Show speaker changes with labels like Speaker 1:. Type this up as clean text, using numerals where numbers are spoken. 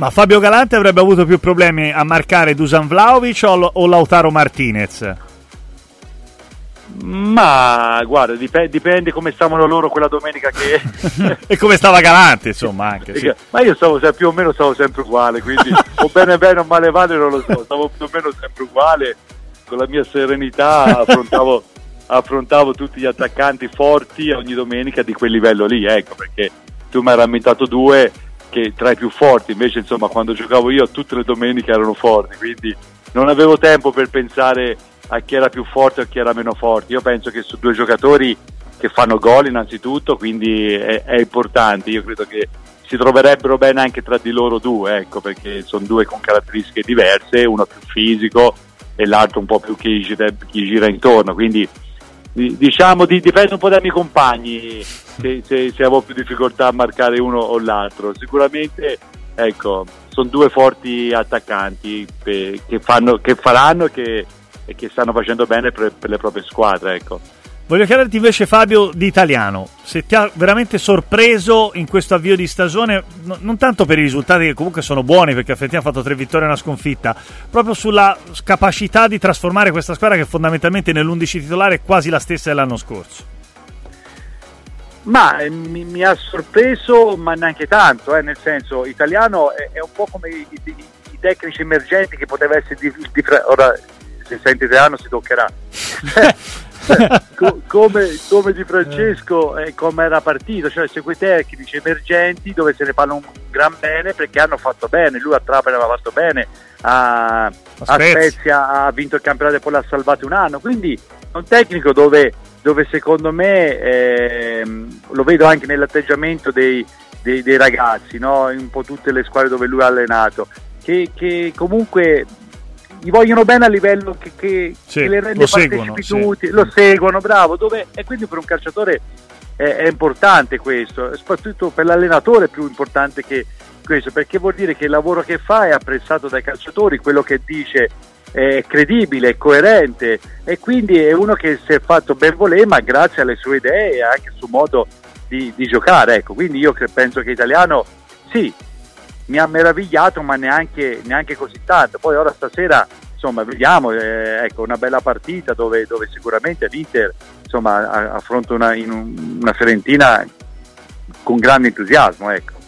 Speaker 1: Ma Fabio Galante avrebbe avuto più problemi a marcare Dusan Vlahovic o Lautaro Martinez?
Speaker 2: Ma guarda, dipende come stavano loro quella domenica che
Speaker 1: e come stava Galante, insomma, anche sì.
Speaker 2: Ma io più o meno stavo sempre uguale, quindi o bene o male non lo so, stavo più o meno sempre uguale, con la mia serenità affrontavo tutti gli attaccanti forti ogni domenica di quel livello lì, ecco, perché tu mi hai rammentato due che tra i più forti, invece insomma quando giocavo io tutte le domeniche erano forti, quindi non avevo tempo per pensare a chi era più forte o chi era meno forte. Io penso che su due giocatori che fanno gol innanzitutto, quindi è importante, io credo che si troverebbero bene anche tra di loro due, ecco, perché sono due con caratteristiche diverse, uno più fisico e l'altro un po' più chi gira intorno, quindi diciamo dipende un po' dai miei compagni se avevo più difficoltà a marcare uno o l'altro. Sicuramente, ecco, sono due forti attaccanti che faranno e che stanno facendo bene per le proprie squadre, ecco.
Speaker 1: Voglio chiederti invece, Fabio, di Italiano, se ti ha veramente sorpreso in questo avvio di stagione, non tanto per i risultati che comunque sono buoni, perché effettivamente ha fatto 3 vittorie e una sconfitta, proprio sulla capacità di trasformare questa squadra che fondamentalmente nell'11 titolare è quasi la stessa dell'anno scorso.
Speaker 2: Ma mi ha sorpreso, ma neanche tanto, nel senso, Italiano è un po' come i tecnici emergenti che poteva essere ora se sente Italiano si toccherà come Di Francesco, come era partito, cioè segue tecnici emergenti dove se ne fanno un gran bene perché hanno fatto bene. Lui a Trapani aveva fatto bene, a Spezia ha vinto il campionato e poi l'ha salvato un anno, quindi è un tecnico dove secondo me lo vedo anche nell'atteggiamento dei ragazzi, no? In un po' tutte le squadre dove lui ha allenato, che comunque gli vogliono bene a livello che le rende partecipi tutti, lo seguono, bravo, e quindi per un calciatore è importante questo, soprattutto per l'allenatore è più importante che questo, perché vuol dire che il lavoro che fa è apprezzato dai calciatori, quello che dice è credibile, è coerente, e quindi è uno che si è fatto ben volere, ma grazie alle sue idee e anche al suo modo di giocare, ecco. Quindi io penso che Italiano sì, mi ha meravigliato, ma neanche così tanto. Poi ora stasera insomma vediamo, ecco, una bella partita dove sicuramente l'Inter insomma affronta una Fiorentina con grande entusiasmo, ecco.